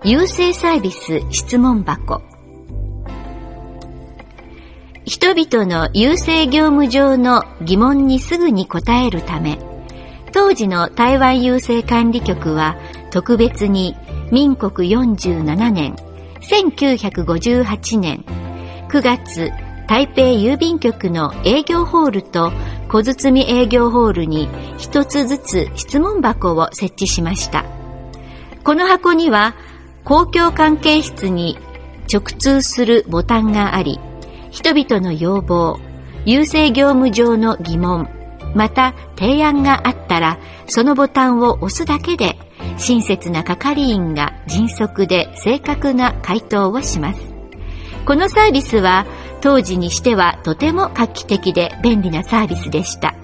郵政サービス質問箱。人々の郵政業務上の疑問にすぐに答えるため、当時の台湾郵政管理局は特別に民国47年1958年9月、台北郵便局の営業ホールと小包営業ホールに一つずつ質問箱を設置しました。この箱には公共関係室に直通するボタンがあり、人々の要望、郵政業務上の疑問、また提案があったら、そのボタンを押すだけで親切な係員が迅速で正確な回答をします。このサービスは当時にしてはとても画期的で便利なサービスでした。